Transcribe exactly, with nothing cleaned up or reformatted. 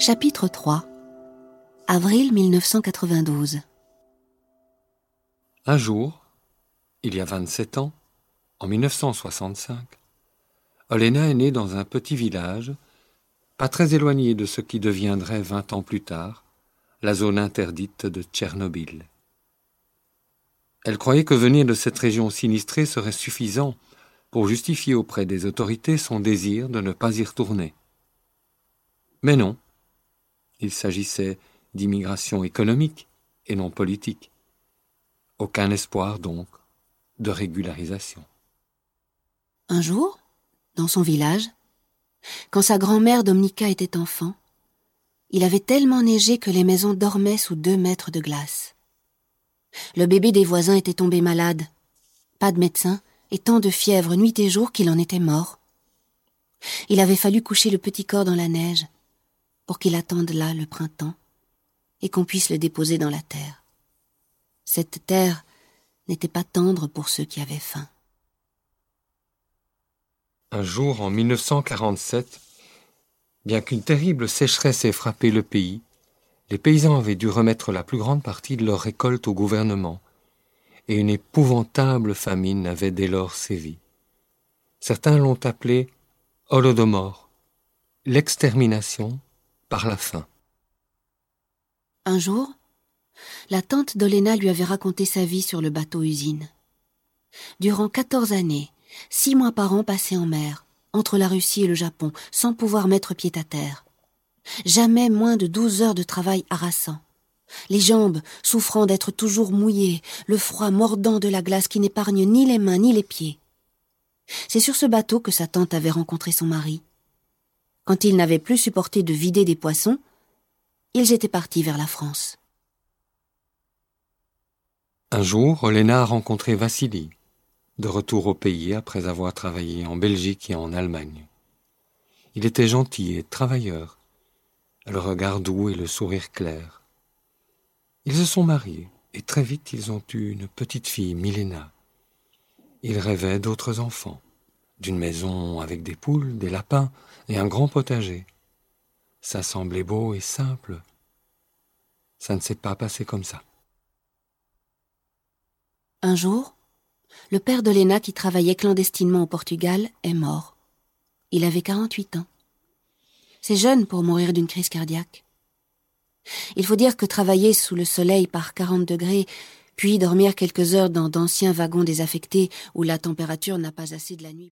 Chapitre trois. Avril mille neuf cent quatre-vingt-douze. Un jour, il y a vingt-sept ans, en mille neuf cent soixante-cinq, Olena est née dans un petit village, pas très éloigné de ce qui deviendrait vingt ans plus tard, la zone interdite de Tchernobyl. Elle croyait que venir de cette région sinistrée serait suffisant pour justifier auprès des autorités son désir de ne pas y retourner. Mais non, il s'agissait d'immigration économique et non politique. Aucun espoir donc de régularisation. Un jour, dans son village, quand sa grand-mère Dominika était enfant, il avait tellement neigé que les maisons dormaient sous deux mètres de glace. Le bébé des voisins était tombé malade. Pas de médecin et tant de fièvre nuit et jour qu'il en était mort. Il avait fallu coucher le petit corps dans la neige pour qu'il attende là le printemps et qu'on puisse le déposer dans la terre. Cette terre n'était pas tendre pour ceux qui avaient faim. Un jour, en mille neuf cent quarante-sept, bien qu'une terrible sécheresse ait frappé le pays, les paysans avaient dû remettre la plus grande partie de leur récolte au gouvernement, et une épouvantable famine avait dès lors sévi. Certains l'ont appelé Holodomor, l'extermination par la faim. Un jour, la tante d'Olena lui avait raconté sa vie sur le bateau-usine. Durant quatorze années, six mois par an passés en mer, entre la Russie et le Japon, sans pouvoir mettre pied à terre. Jamais moins de douze heures de travail harassant. Les jambes souffrant d'être toujours mouillées, le froid mordant de la glace qui n'épargne ni les mains ni les pieds. C'est sur ce bateau que sa tante avait rencontré son mari. Quand il n'avait plus supporté de vider des poissons, ils étaient partis vers la France. Un jour, Olena a rencontré Vassili, de retour au pays après avoir travaillé en Belgique et en Allemagne. Il était gentil et travailleur, le regard doux et le sourire clair. Ils se sont mariés et très vite ils ont eu une petite fille, Milena. Ils rêvaient d'autres enfants, d'une maison avec des poules, des lapins et un grand potager. Ça semblait beau et simple. Ça ne s'est pas passé comme ça. Un jour, le père d'Olena, qui travaillait clandestinement au Portugal, est mort. Il avait quarante-huit ans. C'est jeune pour mourir d'une crise cardiaque. Il faut dire que travailler sous le soleil par quarante degrés, puis dormir quelques heures dans d'anciens wagons désaffectés où la température n'a pas assez de la nuit.